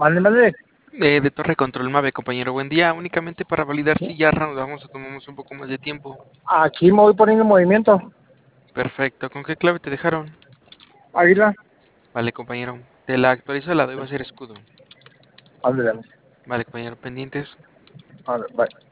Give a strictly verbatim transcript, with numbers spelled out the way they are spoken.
Mande, mande. Eh, de Torre Control Mave, compañero. Buen día. Únicamente para validar Sí. si ya reanudamos o tomamos un poco más de tiempo. Aquí me voy poniendo en movimiento. Perfecto. ¿Con qué clave te dejaron? Águila. Vale, compañero. Te la actualizo, la doy va a ser escudo. Ándale, Vale, compañero. Pendientes. ándale, bye.